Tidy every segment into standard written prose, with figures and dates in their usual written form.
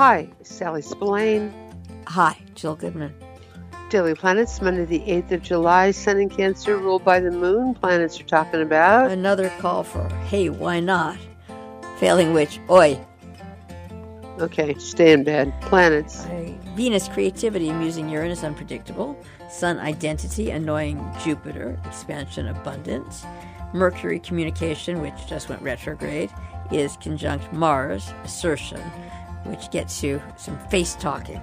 Hi, Sally Spillane. Hi, Jill Goodman. Daily Planets, Monday the 8th of July, Sun in Cancer, ruled by the moon. Planets are talking about Another call for, hey, why not? Failing which, oi. Okay, stay in bed. Planets. Venus, creativity, amusing. Uranus, unpredictable. Sun, identity, annoying. Jupiter, expansion, abundance. Mercury, communication, which just went retrograde, is conjunct Mars, assertion, which gets you some face talking.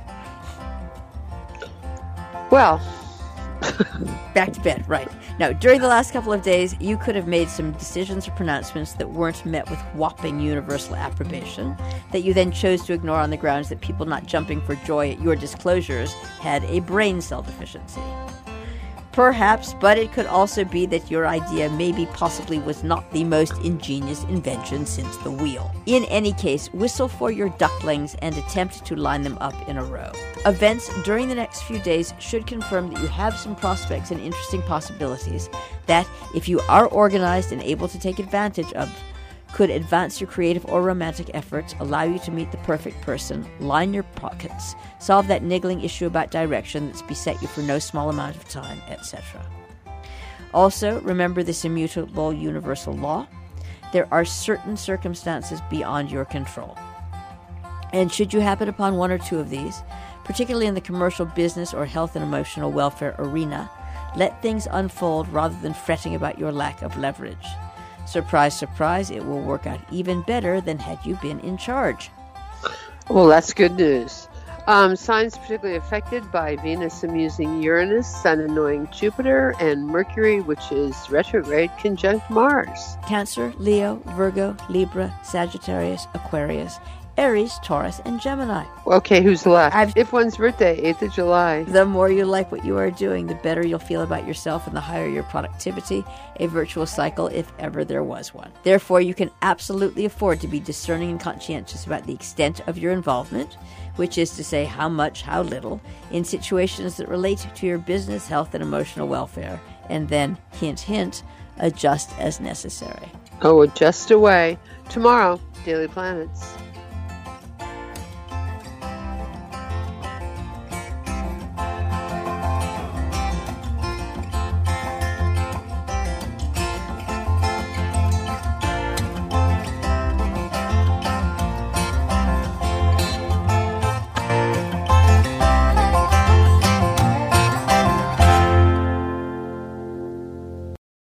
Well, back to bed, right. Now, during the last couple of days, you could have made some decisions or pronouncements that weren't met with whopping universal approbation, that you then chose to ignore on the grounds that people not jumping for joy at your disclosures had a brain cell deficiency. Perhaps, but it could also be that your idea maybe possibly was not the most ingenious invention since the wheel. In any case, whistle for your ducklings and attempt to line them up in a row. Events during the next few days should confirm that you have some prospects and interesting possibilities that, if you are organized and able to take advantage of, could advance your creative or romantic efforts, allow you to meet the perfect person, line your pockets, solve that niggling issue about direction that's beset you for no small amount of time, etc. Also, remember this immutable universal law. There are certain circumstances beyond your control. And should you happen upon one or two of these, particularly in the commercial, business, or health and emotional welfare arena, let things unfold rather than fretting about your lack of leverage. Surprise, surprise, it will work out even better than had you been in charge. Well, that's good news. Signs particularly affected by Venus amusing Uranus, Sun annoying Jupiter, and Mercury, which is retrograde, conjunct Mars. Cancer, Leo, Virgo, Libra, Sagittarius, Aquarius, Aries, Taurus, and Gemini. Okay, who's left? If one's birthday, 8th of July. The more you like what you are doing, the better you'll feel about yourself and the higher your productivity, a virtuous cycle if ever there was one. Therefore, you can absolutely afford to be discerning and conscientious about the extent of your involvement, which is to say how much, how little, in situations that relate to your business, health, and emotional welfare, and then, hint, hint, adjust as necessary. Oh, adjust away. Tomorrow, Daily Planets.